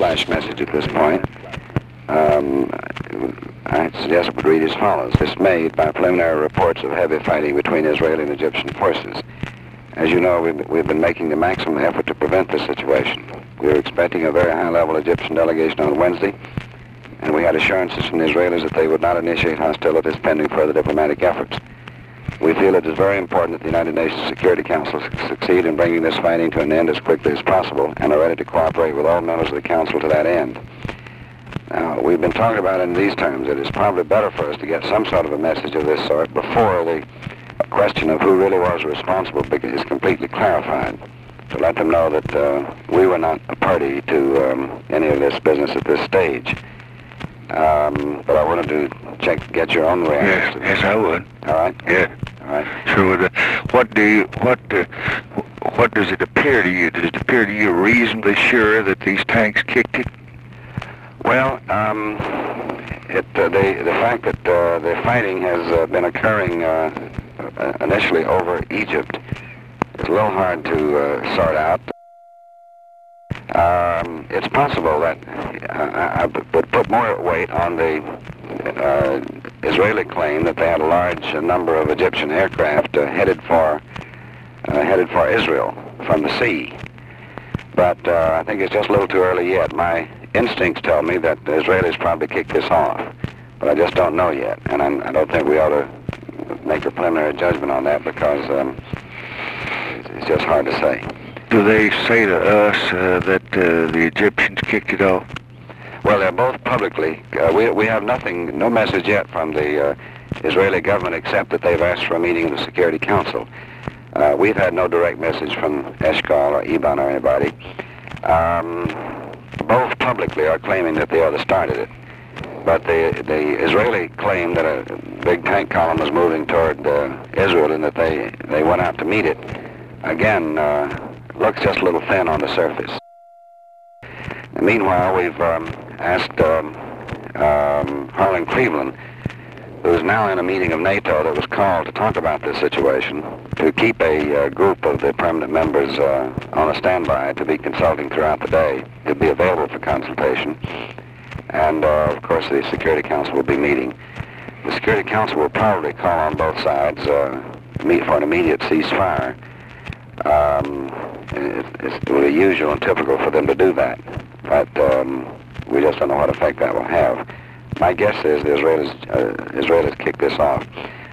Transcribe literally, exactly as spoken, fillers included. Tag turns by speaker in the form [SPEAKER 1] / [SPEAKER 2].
[SPEAKER 1] flash message at this point. Um, I suggest it would read as follows. Dismayed by preliminary reports of heavy fighting between Israeli and Egyptian forces. As you know, we've, we've been making the maximum effort to prevent this situation. We were expecting a very high-level Egyptian delegation on Wednesday, and we had assurances from the Israelis that they would not initiate hostilities pending further diplomatic efforts. We feel it is very important that the United Nations Security Council succeed in bringing this fighting to an end as quickly as possible, and are ready to cooperate with all members of the Council to that end. Now, we've been talking about it in these terms. It is probably better for us to get some sort of a message of this sort before the question of who really was responsible is completely clarified, to let them know that uh, we were not a party to um, any of this business at this stage. Um, but I wanted to check, get your own reaction.
[SPEAKER 2] Yes, yes, I would.
[SPEAKER 1] All right.
[SPEAKER 2] Yeah.
[SPEAKER 1] All right.
[SPEAKER 2] Sure would. Uh, what do you? What? Uh, what does it appear to you? Does it appear to you reasonably sure that these tanks kicked it?
[SPEAKER 1] Well, um, it uh, the the fact that uh, the fighting has uh, been occurring uh, initially over Egypt is a little hard to uh, sort out. Um, it's possible that uh, I would put more weight on the uh, Israeli claim that they had a large number of Egyptian aircraft uh, headed for uh, headed for Israel from the sea. But uh, I think it's just a little too early yet. My instincts tell me that the Israelis probably kicked this off, but I just don't know yet, and I'm, I don't think we ought to make a preliminary judgment on that because um, it's just hard to say.
[SPEAKER 2] Do they say to us uh, that uh, the Egyptians kicked it off?
[SPEAKER 1] Well, they're both publicly. Uh, we, we have nothing, no message yet from the uh, Israeli government except that they've asked for a meeting of the Security Council. Uh, we've had no direct message from Eshkol or Eban or anybody. Um, both publicly are claiming that they are the started it. But the, the Israeli claim that a big tank column was moving toward uh, Israel and that they, they went out to meet it, again, uh, looks just a little thin on the surface. And meanwhile, we've um, asked um, um, Harlan Cleveland, who is now in a meeting of NATO that was called to talk about this situation, to keep a uh, group of the permanent members uh, on a standby to be consulting throughout the day, to be available for consultation. And, uh, of course, the Security Council will be meeting. The Security Council will probably call on both sides uh, meet for an immediate ceasefire. Um, it, it's really usual and typical for them to do that, but um, we just don't know what effect that will have. My guess is the Israelis, uh, Israelis kicked this off.